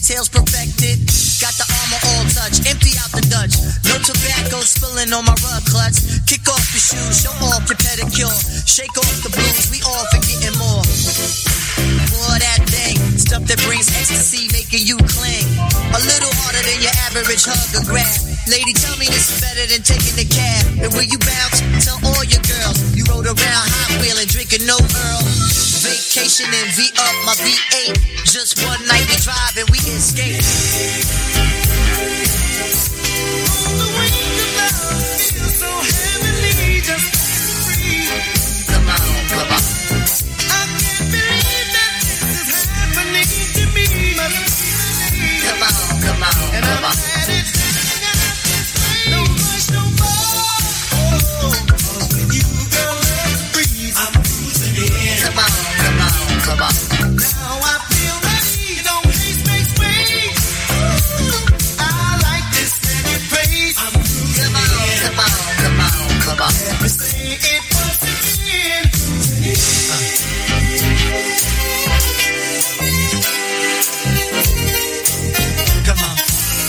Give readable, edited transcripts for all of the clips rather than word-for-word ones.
details perfected. Got the armor all touch, empty out the Dutch. No tobacco spilling on my rug clutch. Kick off your shoes, show off your pedicure. Shake off the blues, we all forgetting more. More of that thing, stuff that brings ecstasy, making you cling. A little harder than your average hug or grab. Lady, tell me this is better than taking the cab. And when you bounce, tell all your girls you rode around Hot Wheeling, drinking no Earl. Vacation and V-up my V8. Just one night we drive and we escape. On the wings of love, feel so heavenly, just free. Come on, come on. I can't believe that this is happening to me. Come on, come on, and come on. I've had it. No rush, no more. Oh, with you, girl, let it breathe. I'm cruising in. Come on, come on, come on. Now I feel ready. Don't haste, make space. Ooh, I like this steady pace. I'm cruising in. Come on, come on, come on. Let me say it once again. Come on.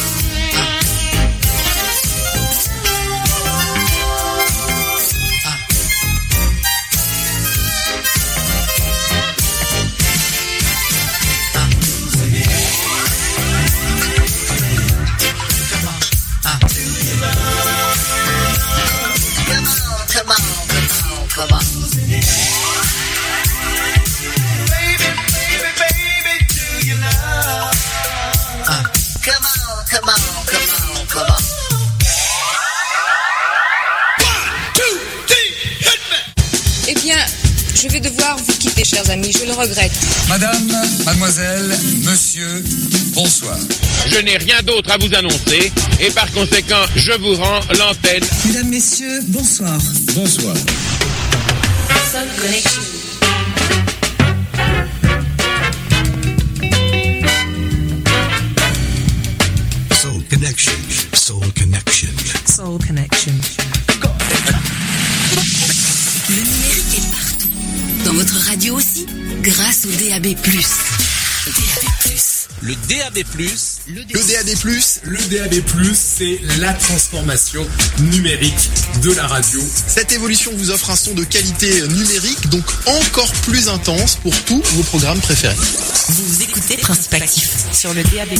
Come on, come on. Baby, baby, baby, do you love? Come on, come on, come on, come on. 1, 2, 3, hit me! Eh bien, je vais devoir vous quitter, chers amis, je le regrette. Madame, mademoiselle, monsieur, bonsoir. Je n'ai rien d'autre à vous annoncer et par conséquent, je vous rends l'antenne. Mesdames, messieurs, bonsoir. Bonsoir. Soul Connection. Soul Connection. Soul Connection. Soul Connection. Le numérique est partout. Dans votre radio aussi, grâce au DAB+. DAB+. Le DAB+, Le DAB+, c'est la transformation numérique de la radio. Cette évolution vous offre un son de qualité numérique, donc encore plus intense pour tous vos programmes préférés. Vous écoutez Principe Actif sur le DAB+.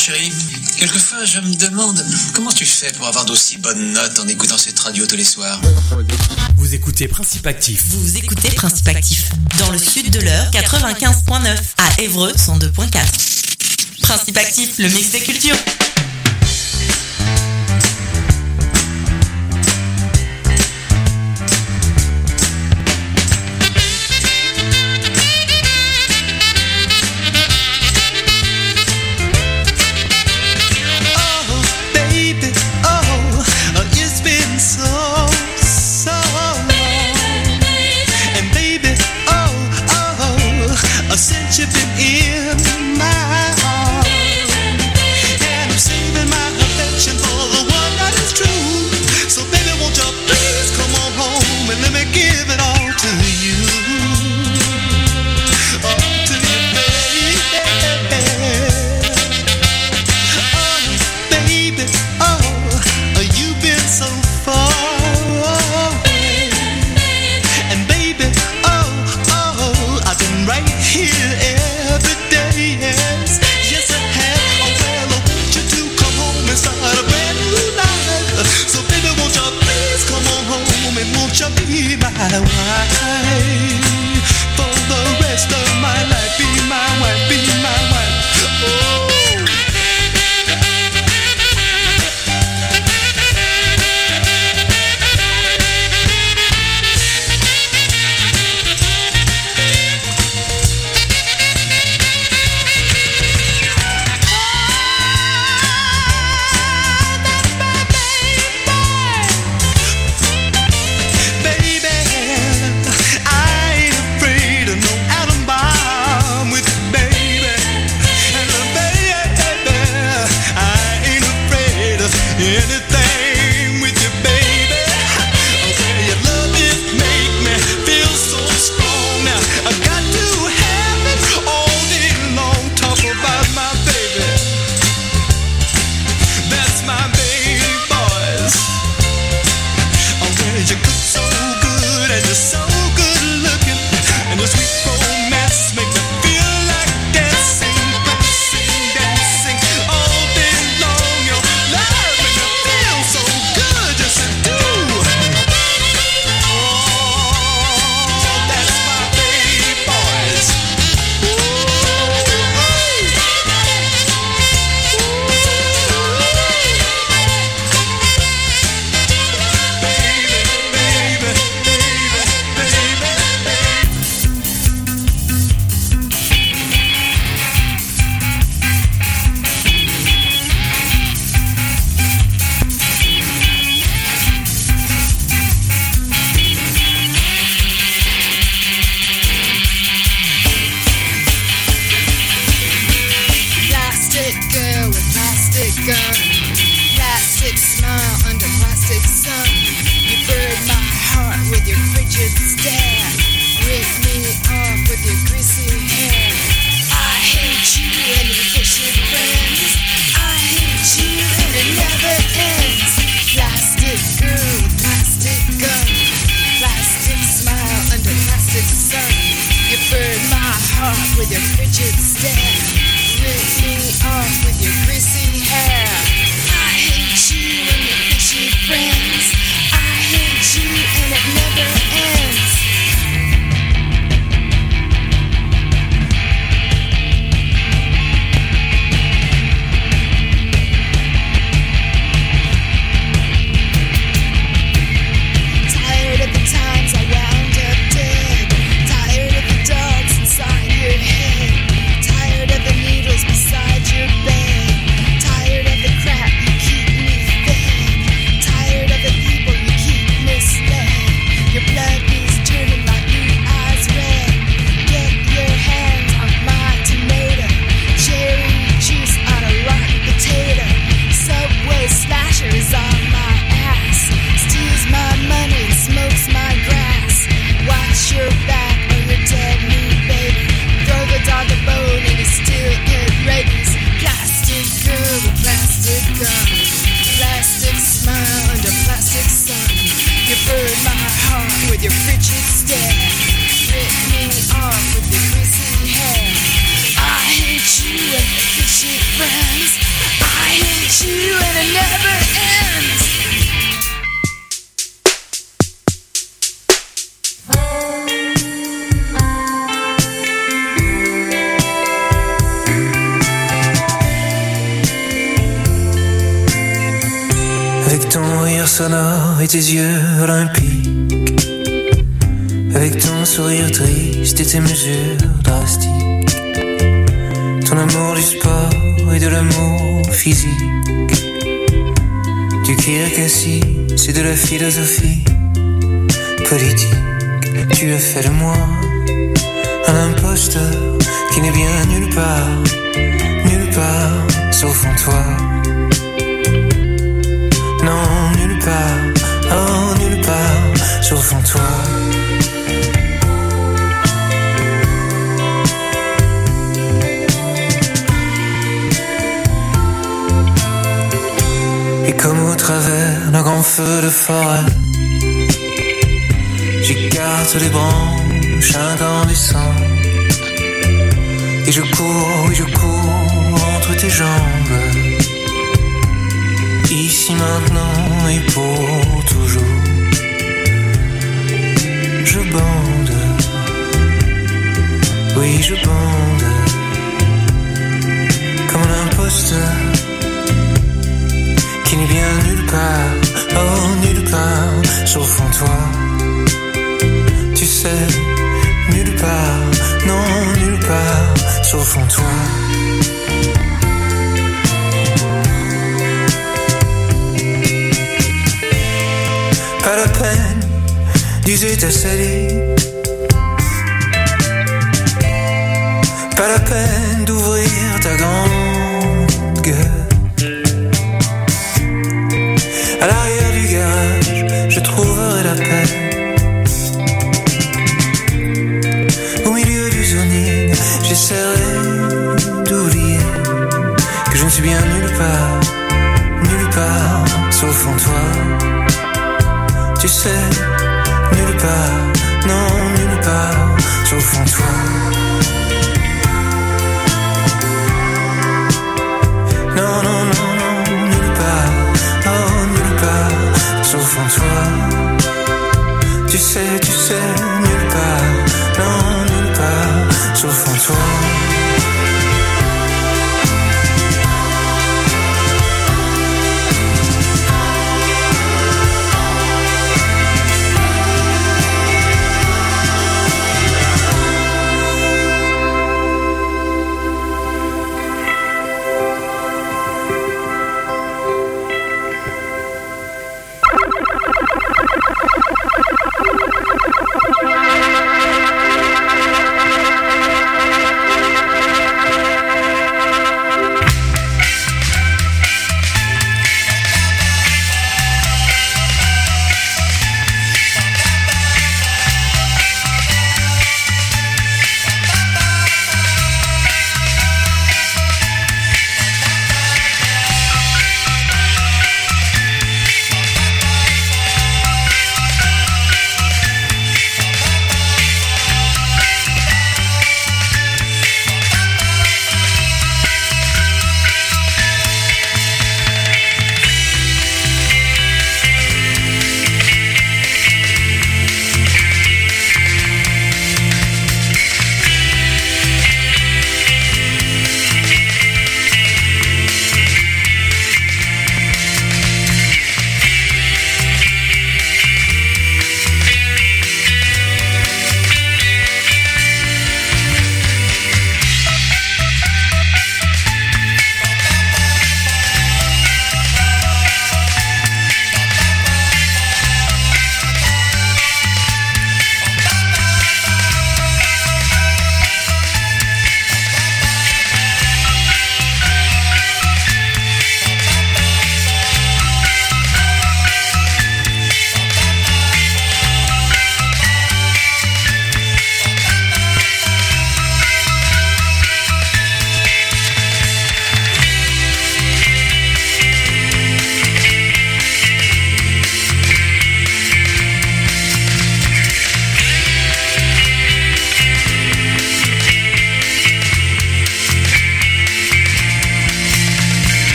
chérie. Quelquefois, je me demande comment tu fais pour avoir d'aussi bonnes notes en écoutant cette radio tous les soirs. Vous écoutez Principe Actif. Vous écoutez Principe Actif. Dans le sud de l'heure, 95.9. À Évreux, 102.4. Principe Actif, le mix des cultures. Since you've been in my heart, and I'm saving my affection for the one that is true. So baby, won't you please come on home and let me give it all to you, all to you, baby. Oh, baby, oh, you've been so far away, and baby, oh, I've been right here every day, yes, yes I have. Oh well, I want you to come home and start a brand new life. So baby, won't you please come on home and won't you be my wife for the rest of my life? Be my wife, be my wife. Oh. Anything with you, baby. Oh, well, your love it make me feel so strong. Now I got to have it all day long. Talk about my baby. That's my baby, boys. Oh, well, you look so good and you're so good looking, and your sweet romance make me feel like dancing, dancing, dancing all day long. Your love so good, yes I do. Oh, that's my baby, boys. Plastic smile under plastic sun. You burned my heart with your frigid stare. Rip me off with your greasy hair. I hate you and your fishy friends. I hate you and it never ends. Plastic girl with plastic gun. Plastic smile under plastic sun. You burned my heart with your frigid stare. Rip me off with your greasy hair. I hate you and your fishy friends. I hate you and it never ends. Tired of the times I wound up dead. Tired of the dogs inside your head. Tired of the needles beside your bed. Tired of the crap you keep me fed. Tired of the people you keep misled. Your blood is turning my blue eyes red. Get your hands on my tomato. Cherry juice on a rotten potato. Subway slasher is on my ass. Steals my money and smokes my grass. Watch your back or you're dead meat, baby. Throw the dog a bone and he still get rabies. Plastic girl with plastic gun. Plastic smile under plastic sun. You burn my heart with your frigid stare. Rip me off with your greasy hair. I hate you and your fishy friends. hate you and it never ends. Avec ton rire sonore et tes yeux olympiques, avec ton sourire triste et tes mesures drastiques, ton amour du sport et de l'amour physique, du kirkassi, c'est de la philosophie politique. Tu as fait de moi un imposteur qui n'est bien nulle part, sauf en toi. Non, nulle part, oh nulle part, sauf en toi. Et comme au travers d'un grand feu de forêt, j'écarte les branches incandescentes, et je cours entre tes jambes, ici maintenant et pour toujours. Je bande, oui je bande, comme un imposteur qui n'est bien nulle part, oh nulle part, sauf en toi. Tu sais, nulle part, non nulle part, sauf en toi. Pas la peine d'user ta salive, pas la peine d'ouvrir ta grande gueule. À l'arrière du garage, je trouverai la paix. Au milieu du zoning, j'essaierai d'oublier que je ne suis bien nulle part, sauf en toi. Tu sais, nulle part, non, nulle part, sauf en toi. Non, non, non, non, nulle part, oh, nulle part, sauf en toi. Tu sais, nulle part, non, nulle part, sauf en toi.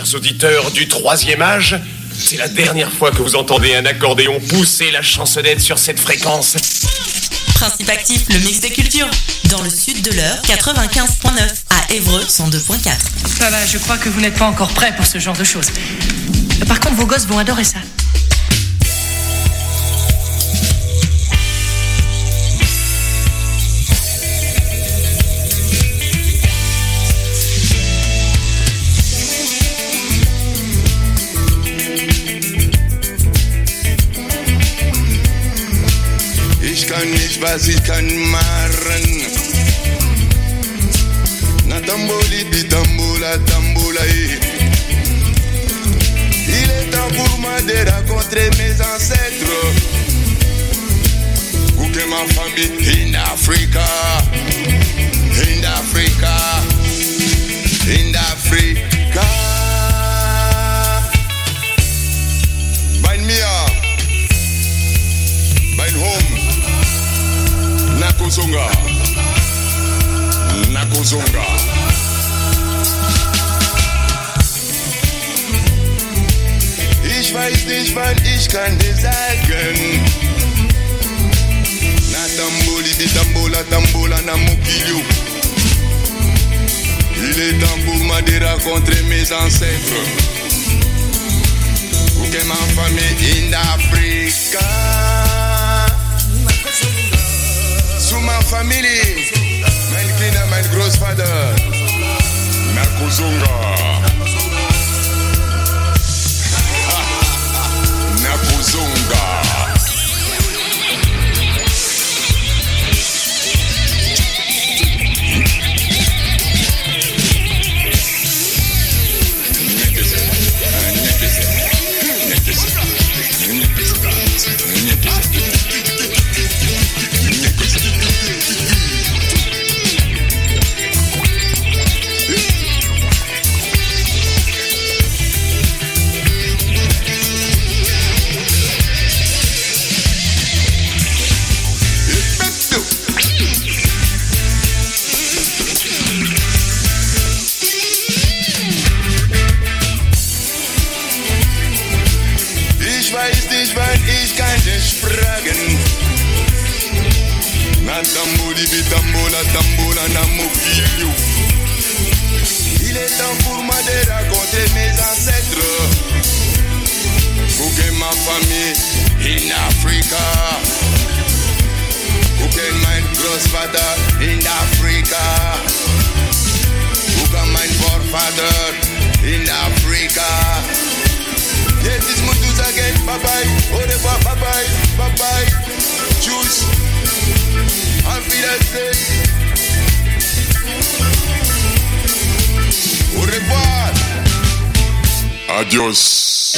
Chers auditeurs du troisième âge, c'est la dernière fois que vous entendez un accordéon pousser la chansonnette sur cette fréquence. Principe actif, le mix des cultures. Dans le sud de l'heure, 95.9. À Évreux, 102.4. Ça va, je crois que vous n'êtes pas encore prêts pour ce genre de choses. Par contre, vos gosses vont adorer ça. Ich kann nicht, was ich kann machen. Na tamboli di tambola, tambola, Il est temps pour moi de rencontrer mes ancêtres. Où que ma famille in Africa, in Africa, in Africa. Bain mia, bain home. Nakuzunga, Nakuzunga. Ich weiß nicht, wann ich kann dir sagen. Na tamboli di tambola, tambola na mukilio. Il est temps pour moi de rencontrer mes ancêtres. Où que ma famille in Africa. Zu ma family, mein Kinder, mein Großvater, Nakuzunga. Nakuzunga. Tamboli bi tambola, tambola na mokilio. Il est temps pour moi de raconter mes ancêtres. Pour que ma famille in Africa. Pour que mein Großvater in Africa. Pour que mein Vorvater in Africa. Yes, it's Mutus again. Bye bye. Au revoir. Bye bye. Bye bye. Tschüss. Auf Wiedersehen. Au revoir. Adios.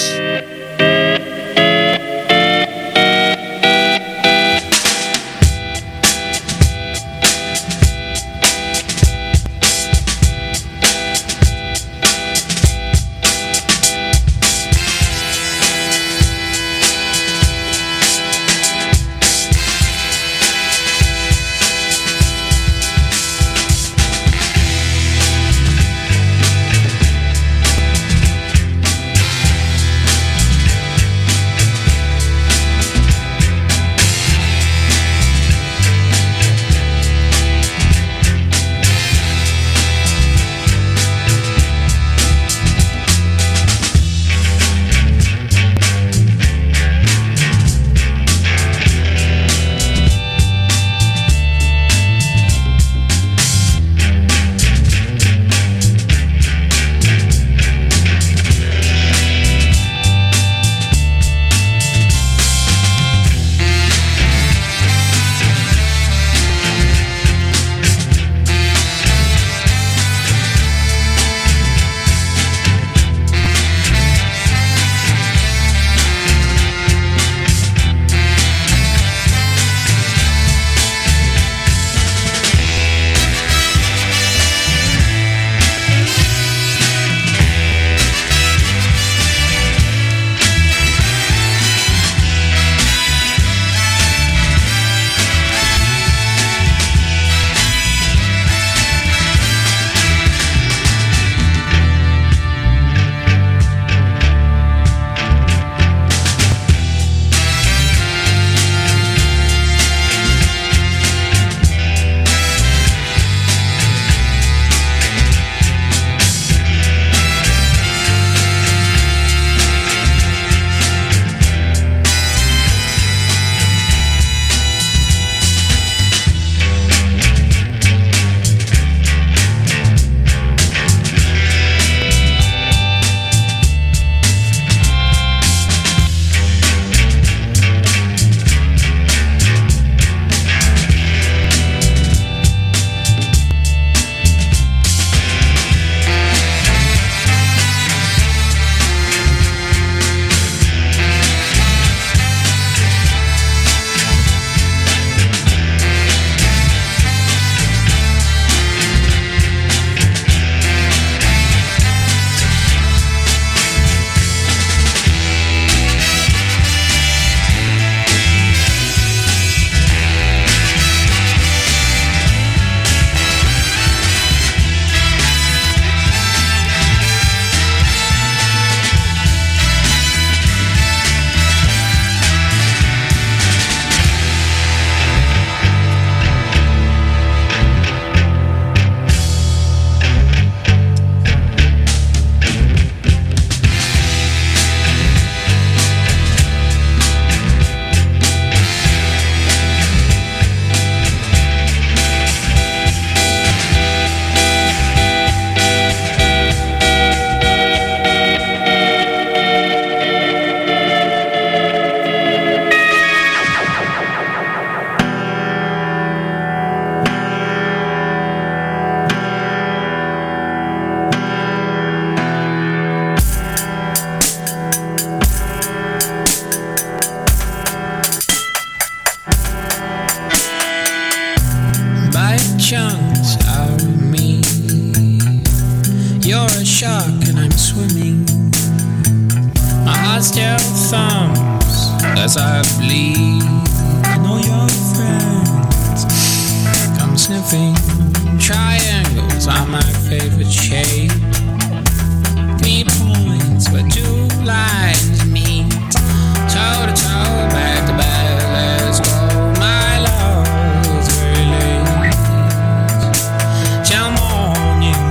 chunks of me. You're a shark and I'm swimming. My heart still thumps as I bleed. And all your friends come sniffing. Triangles are my favorite shape. 3 points where 2 lines meet. Toe to toe, back to back, let's go. My love is very late till morning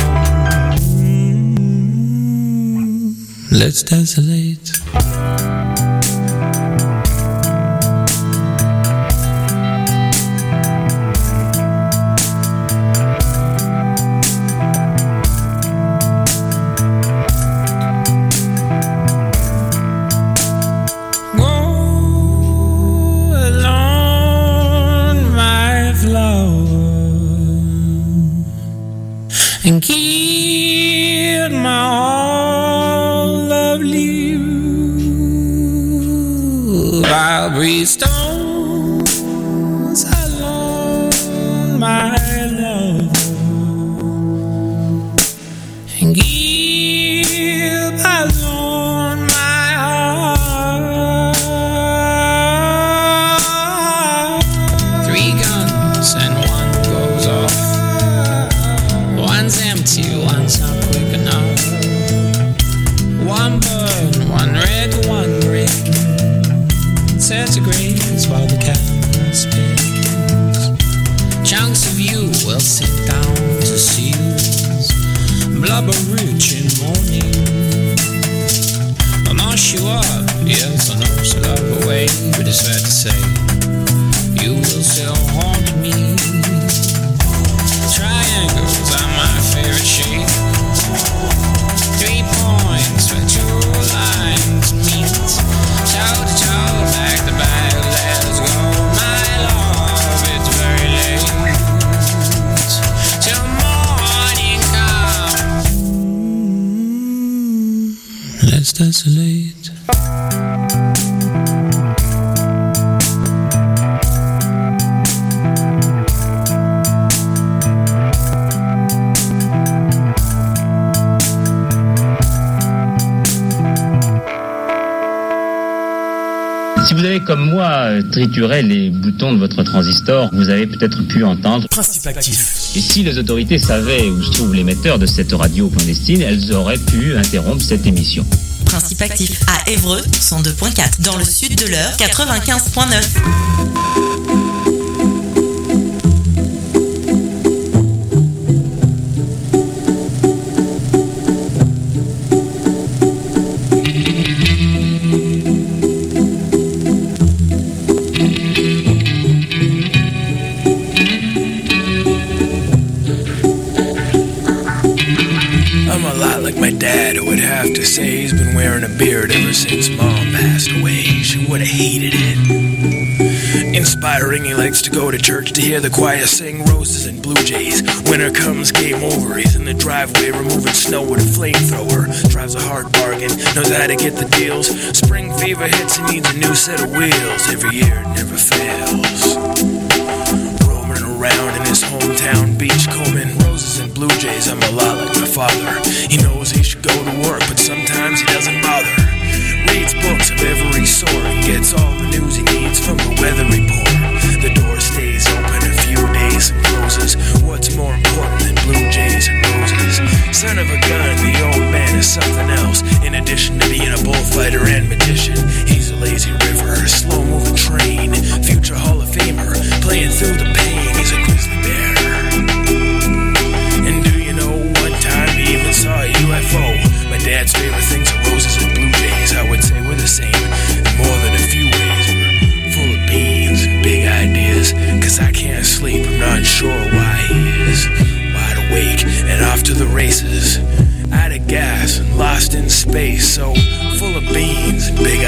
comes. Let's desolate. And keep my all lovely you. I'll breathe stones alone, my love. And keep alone my heart. 3 guns and 1 goes off. One's empty, one's not quick enough. 1 burn, 1 red, 1 green. Centigrades while the camera spins. Chunks of you will sink down to seals. Blubber rich in morning. I'll mash you up, yes, I know so love away. But it's fair to say, you will still haunt me. Triangles are my favorite shape. 3 points where 2 lines meet. Toe to toe, back to back, let's go. My love, it's very late till morning comes. Let's desolate. Si vous avez comme moi trituré les boutons de votre transistor, vous avez peut-être pu entendre Principe actif. Et si les autorités savaient où se trouve l'émetteur de cette radio clandestine, elles auraient pu interrompre cette émission. Principe actif à Évreux 102.4, dans le sud de l'Eure 95.9. To say he's been wearing a beard ever since Mom passed away. She would have hated it. Inspiring, he likes to go to church to hear the choir sing Roses and Blue Jays. Winter comes, game over. He's in the driveway removing snow with a flamethrower. Drives a hard bargain, knows how to get the deals. Spring fever hits, he needs a new set of wheels. Every year it never fails. Roaming around in his hometown, beachcombing roses and Blue Jays. I'm a lot like my father. He knows he should go to work, but sometimes he doesn't bother. Reads books of every sort and gets all the news he needs from the weather report. The door stays open a few days and closes. What's more important than Blue Jays and roses? Son of a gun, the old man is something else. In addition to being a bullfighter and magician, he's a lazy river, a slow-moving train, future Hall of Famer, playing through the pain. He's a grizzly bear. And do you know one time he even saw a UFO? My dad's favorite things are roses and Blue Jays. I would say we're the same in more than a few ways. We're full of beans and big ideas. Cause I can't sleep, I'm not sure why he is. Wide awake and off to the races. Out of gas and lost in space. So full of beans and big